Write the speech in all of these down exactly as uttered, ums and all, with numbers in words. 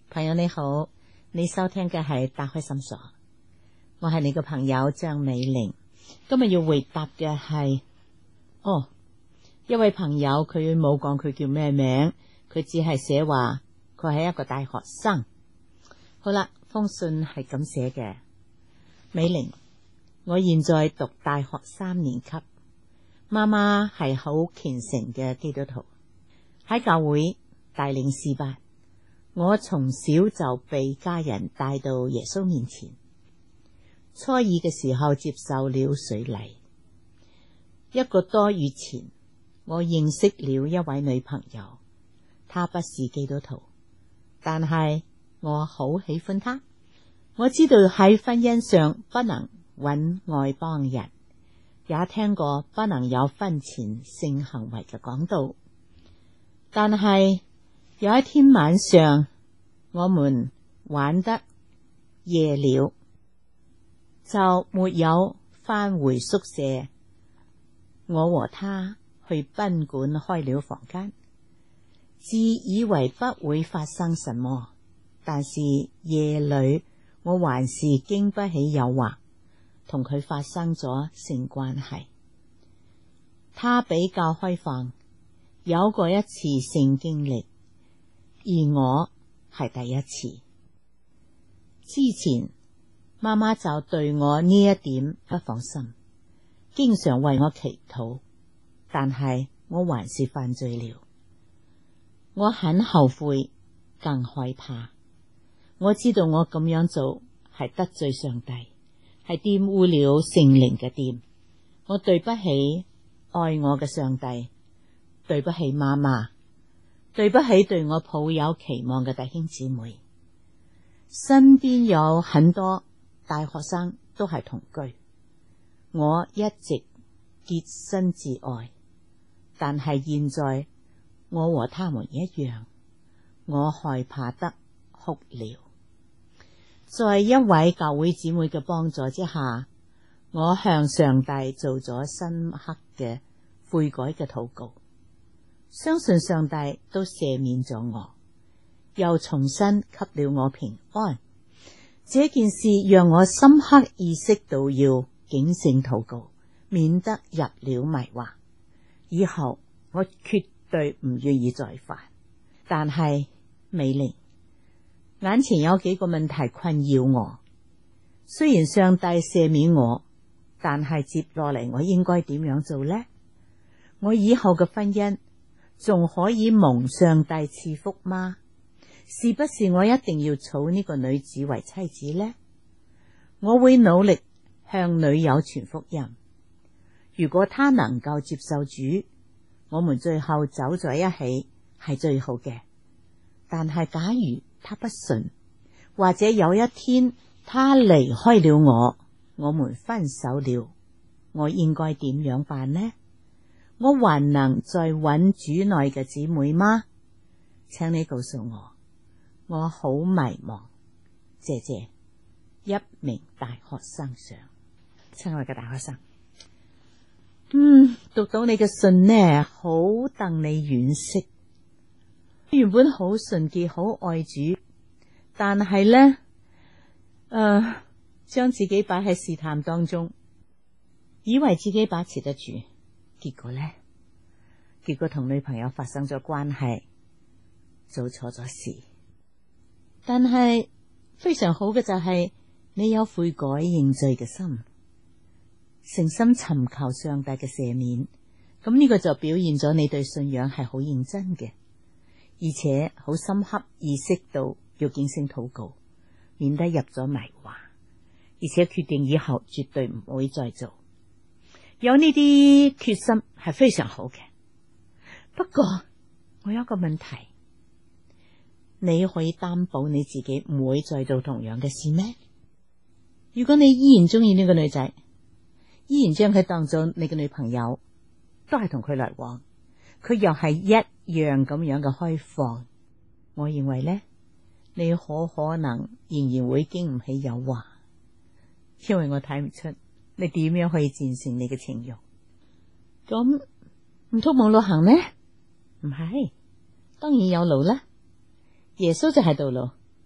朋友你好，你收聽嘅係打開心鎖，我係你嘅朋友張美玲。今日要回答嘅係，哦，一位朋友佢冇講佢叫咩名，佢只係寫話佢係一個大學生。好啦，封信係咁寫嘅：美玲，我現在讀大學三年級，媽媽係好虔誠嘅基督徒，喺教會帶領詩班。我從小就被家人帶到耶穌面前，初二嘅時候接受了水禮。一個多月前，我認識了一位女朋友，她不是基督徒，但係我好喜歡她。我知道喺婚姻上不能揾外邦人，也聽過不能有婚前性行為嘅講道，但係有一天晚上，我們玩得夜了，就沒有返回宿舍。我和他去賓館開了房間，自以為不會發生什麼，但是夜裏我還是經不起誘惑，同佢發生咗性關係。他比較開放，有過一次性經歷，而我係第一次。之前媽媽就對我呢一點不放心，經常為我祈禱，但係我還是犯罪了。我很後悔，更害怕。我知道我咁樣做係得罪上帝，係玷污了聖靈嘅殿。我對不起愛我嘅上帝，對不起媽媽，對不起對我抱有期望嘅弟兄姊妹。身邊有很多大學生都係同居，我一直潔身自愛，但係現在我和他們一樣，我害怕得哭了。在一位教會姊妹嘅幫助之下，我向上帝做咗深刻嘅悔改嘅禱告，相信上帝都赦免咗我，又重新給了我平安。這件事讓我深刻意識到要警醒禱告，免得入了迷惑。以後我絕對唔願意再犯。但係美玲，眼前有幾個問題困擾我。雖然上帝赦免我，但係接落嚟我應該點樣做呢？我以後嘅婚姻仲可以蒙上帝賜福嗎？是不是我一定要娶呢個女子為妻子呢？我會努力向女友傳福音。如果她能夠接受主，我們最後走在一起係最好嘅。但係假如她不信，或者有一天她離開了我，我們分手了，我應該點樣辦呢？我還能再揾主內嘅姊妹嗎？請你告訴我，我好迷茫。謝謝。一名大學生上，親愛嘅大學生，嗯，讀到你嘅信呢，好戥你惋惜。原本好純潔，好愛主，但係呢，誒、呃，將自己擺喺試探當中，以為自己把持得住。結果呢？結果同女朋友發生咗關係，做錯咗事。但係非常好嘅就係你有悔改認罪嘅心，誠心尋求上帝嘅赦免。咁呢個就表現咗你對信仰係好認真嘅，而且好深刻意識到要警醒禱告，免得入咗迷惑，而且決定以後絕對唔會再做。有呢啲決心係非常好嘅，不過我有一個問題，你可以擔保你自己唔會再做同樣嘅事咩？如果你依然中意呢個女仔，依然將佢當做你嘅女朋友，都係同佢來往，佢又係一樣咁樣嘅開放，我認為呢，你可可能仍然會經唔起誘惑，因為我睇唔出你點樣可以戰勝你嘅情慾。咁唔通冇路行咩？唔係，當然有路啦。耶穌就係道路，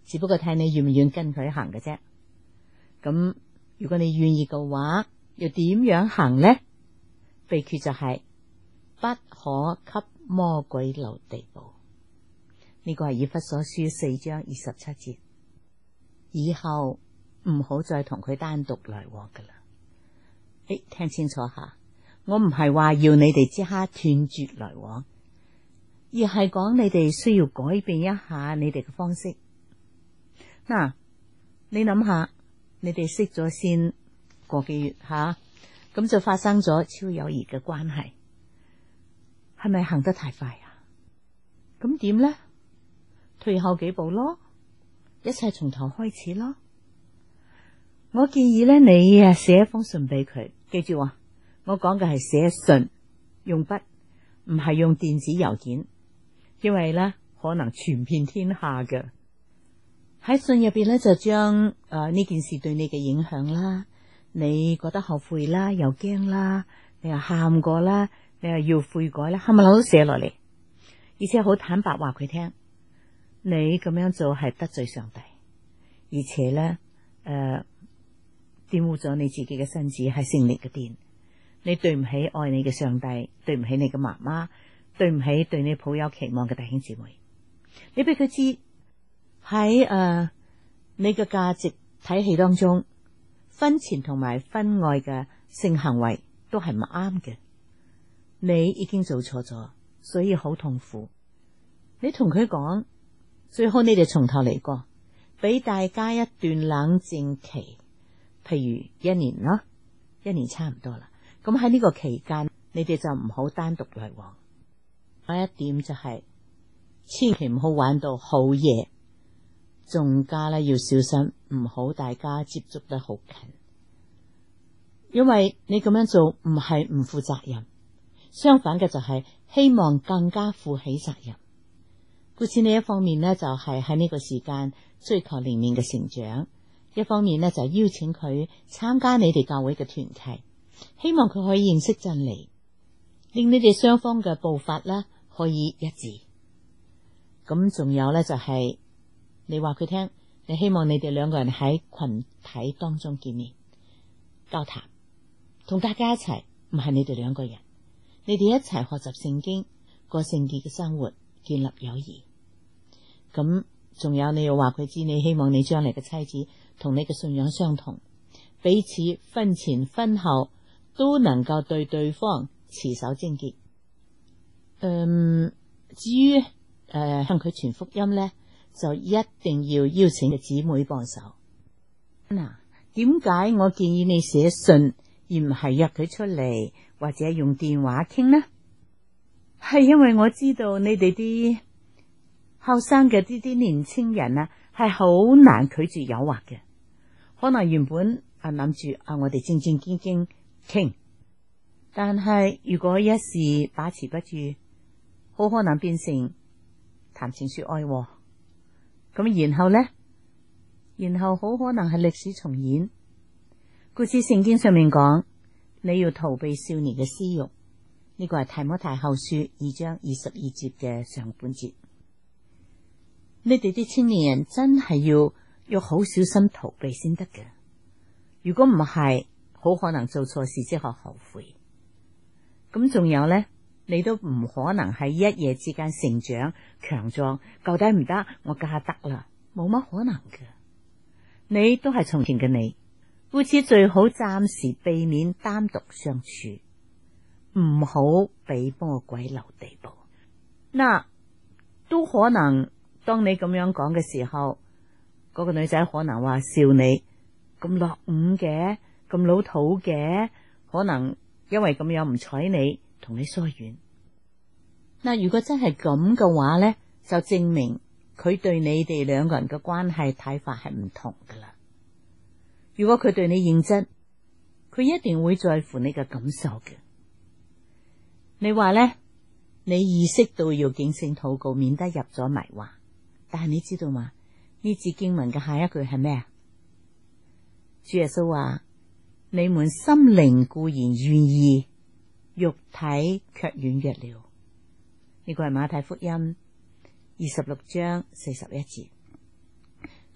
只不過睇你願唔願跟佢行嘅啫。咁如果你願意嘅話，又點樣行呢？秘訣就係不可給魔鬼留地步。呢個係以弗所書四章二十七節。以後唔好再同佢單獨來往噶啦。誒，聽清楚下，我唔係話要你哋即刻斷絕來往，而係講你哋需要改變一下你哋嘅方式。嗱，你諗下，你哋識咗先個幾月吓，咁就發生咗超友誼嘅關係，係咪行得太快啊？咁點呢？退後幾步咯，一切從頭開始咯。我建議咧，你啊寫一封信俾佢，記住啊，我講嘅係寫信，用筆，唔係用電子郵件，因為咧可能傳遍天下嘅。喺信入邊咧就將誒呢件事對你嘅影響啦，你覺得後悔啦，又驚啦，你又喊過啦，你又要悔改啦，係咪都寫落嚟？而且好坦白話佢聽，你咁樣做係得罪上帝，而且咧誒玷污咗你自己嘅身子，係聖靈嘅殿。你對唔起愛你嘅上帝，對唔起你嘅媽媽，對唔起對你抱有期望嘅弟兄姊妹。你俾佢知喺誒你嘅價值體系當中，婚前同埋婚外嘅性行為都係唔啱嘅。你已經做錯咗，所以好痛苦。你同佢講，最好你哋從頭嚟過，俾大家一段冷靜期，譬如一年啦，一年差唔多啦。咁喺呢個期間，你哋就唔好單獨來往。有一點就係、是，千祈唔好玩到好夜，仲加咧要小心，唔好大家接觸得好近，因為你咁樣做唔係唔負責任，相反嘅就係希望更加負起責任。故此呢一方面呢，就係喺呢個時間追求靈命嘅成長，一方面呢，就邀請佢參加你哋教會嘅團契，希望佢可以認識真理，令你哋雙方嘅步伐呢可以一致。咁仲有呢，就係、是、你話佢聽，你希望你哋兩個人喺群體當中見面交談，同大家一齊，唔係你哋兩個人，你哋一齊學習聖經，過聖潔嘅生活，建立友誼。咁仲有你要話佢知，你希望你將來嘅妻子同你嘅信仰相同，彼此婚前婚後都能夠對對方持守貞潔。嗯，至於誒、呃、向佢傳福音咧，就一定要邀請嘅姊妹幫手。嗱，點解我建議你寫信而唔係約佢出嚟或者用電話傾呢？係因為我知道你哋啲後生嘅啲啲年青人啊，係好難拒絕誘惑嘅。可能原本啊諗住啊，我哋正正經經傾，但係如果一時把持不住，好可能變成談情說愛喎。咁然後呢，然後好可能係歷史重演。故此聖經上面講，你要逃避少年嘅私欲，呢個係提摩太後書二章二十二節嘅上半節。你哋啲青年人真係要要好小心逃避先得嘅，如果唔係，好可能做錯事之後後悔。咁仲有呢，你都唔可能喺一夜之間成長強壯，究底唔得，我嫁得啦，冇乜可能嘅。你都係從前嘅你，故此最好暫時避免單獨相處，唔好俾魔鬼留地步。嗱，都可能。當你咁樣講嘅時候，嗰個女仔可能話笑你咁落伍嘅，咁老土嘅，可能因為咁樣唔睬你，同你疏遠。嗱，如果真係咁嘅話咧，就證明佢對你哋兩個人嘅關係睇法係唔同噶啦。如果佢對你認真，佢一定會在乎你嘅感受嘅。你話咧，你意識到要警醒禱告，免得入咗迷惑。但係你知道嘛？呢節經文嘅下一句係咩啊？主耶穌話：你們心靈固然願意，肉體卻軟弱了。呢個係馬太福音二十六章四十一節。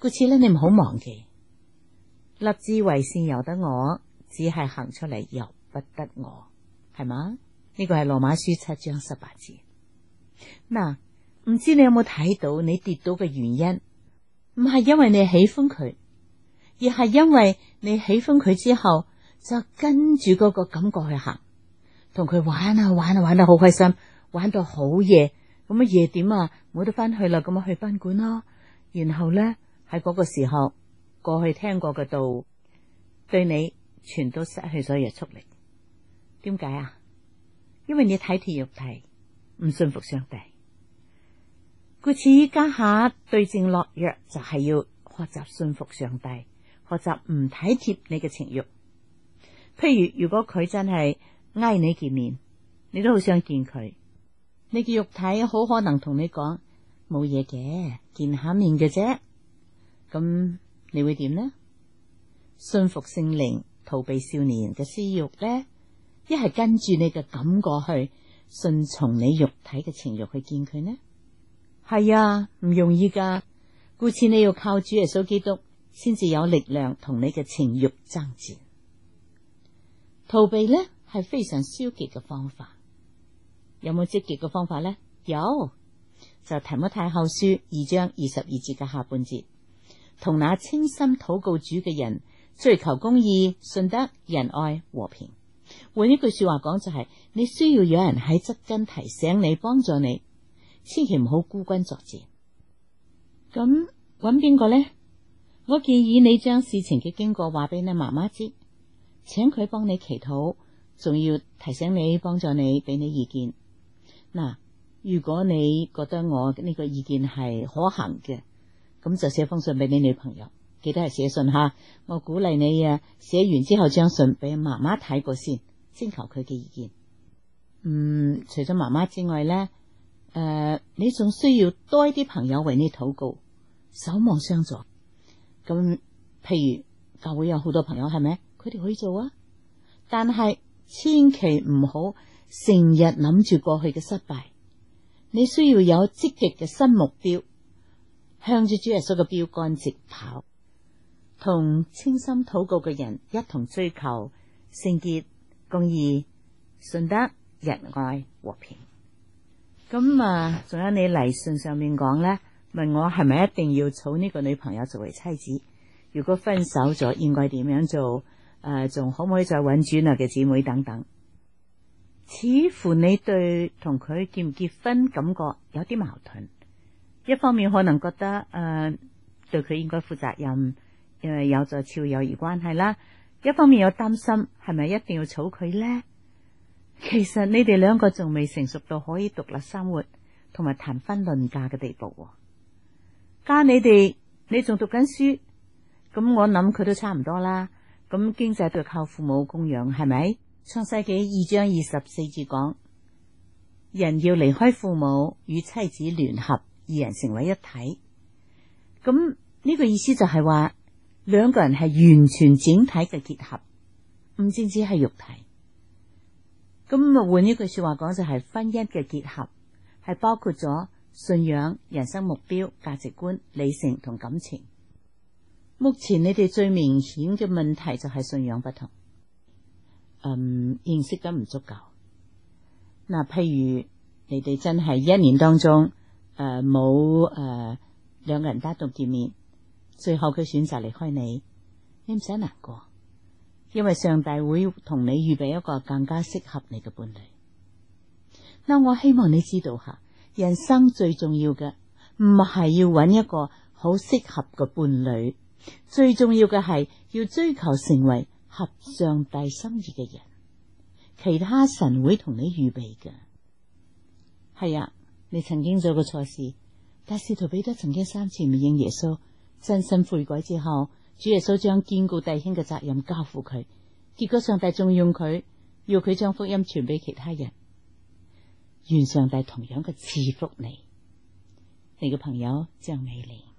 故此咧，你唔好忘記，立志為善由得我，只係行出嚟由不得我，係嘛？呢個係羅馬書七章十八節。嗱，唔知你有冇睇到你跌倒嘅原因？唔係因為你喜歡佢，而係因為你喜歡佢之後就跟住嗰個感覺去行，同佢玩啊玩啊玩得好開心，玩到好夜，咁啊夜點啊冇得翻去啦，咁啊去賓館咯。然後咧喺嗰個時候，過去聽過嘅道對你全都失去咗約束力。點解啊？因為你體貼肉體，唔信服上帝。故此依家下對症落藥，就係要學習信服上帝，學習唔體貼你嘅情欲。譬如如果佢真係嗌你見面，你都好想見佢，你嘅肉體好可能同你講冇嘢嘅，見下面嘅啫。咁你會點呢？信服聖靈，逃避少年嘅私欲呢？一係跟住你嘅感覺去順從你肉體嘅情欲去見佢呢？係啊，唔容易噶。故此你要靠主耶穌基督，先至有力量同你嘅情欲爭戰。逃避呢係非常消極嘅方法，有冇積極嘅方法呢？有，就提摩太後書二章二十二節嘅下半節，同那清心禱告主嘅人，追求公義、信德、仁愛、和平。換一句說話講，就係、是、你需要有人喺側跟提醒你、幫助你，千祈唔好孤軍作戰。咁揾邊個呢？我建議你將事情嘅經過話俾你媽媽知，請佢幫你祈禱，仲要提醒你、幫助你、俾你意見。嗱，如果你覺得我呢個意見係可行嘅，咁就寫封信俾你女朋友，記得係寫信吓。我鼓勵你啊，寫完之後將信俾媽媽睇過先，徵求佢嘅意見。嗯，除咗媽媽之外咧，誒、呃，你仲需要多一啲朋友為你禱告，守望相助。咁，譬如教會有好多朋友，係咪？佢哋可以做啊，但係千祈唔好成日諗住過去嘅失敗。你需要有積極嘅新目標，向住主耶穌嘅標杆直跑，同清心禱告嘅人一同追求聖潔、公義、信德、仁愛、和平。咁啊，仲有你嚟信上面講咧，問我係咪一定要娶呢個女朋友作為妻子？如果分手咗，應該點樣做？誒、呃，仲可唔可以再揾主內嘅姊妹等等？似乎你對同佢結唔結婚感覺有啲矛盾。一方面可能覺得誒、呃，對佢應該負責任，因為有咗超友誼關係啦。一方面又擔心係咪一定要娶佢咧？其實你哋兩個仲未成熟到可以獨立生活同埋談婚論嫁嘅地步。加你哋，你仲讀緊書，咁我諗佢都差唔多啦。咁經濟都要靠父母供養，係咪？創世紀二章二十四節講，人要離開父母與妻子聯合，二人成為一體。咁呢個意思就係話兩個人係完全整體嘅結合，唔淨止係肉體。咁啊，換一句說話講，就係婚姻嘅結合係包括咗信仰、人生目標、價值觀、理性同感情。目前你哋最明顯嘅問題就係信仰不同，嗯，認識得唔足夠。嗱，譬如你哋真係一年當中誒冇誒兩個人單獨見面，最後佢選擇離開你，你唔使難過，因為上帝會同你預備一個更加適合你嘅伴侶。嗱，我希望你知道下，人生最重要嘅唔係要揾一個好適合嘅伴侶，最重要嘅係要追求成為合上帝心意嘅人，其他神會同你預備嘅。係啊，你曾經做過錯事，但使徒彼得曾經三次唔認耶穌，真心悔改之後，主耶穌將堅固弟兄嘅責任交付佢，結果上帝仲用佢，要佢將福音傳俾其他人。願上帝同樣嘅賜福你，你嘅朋友張美玲。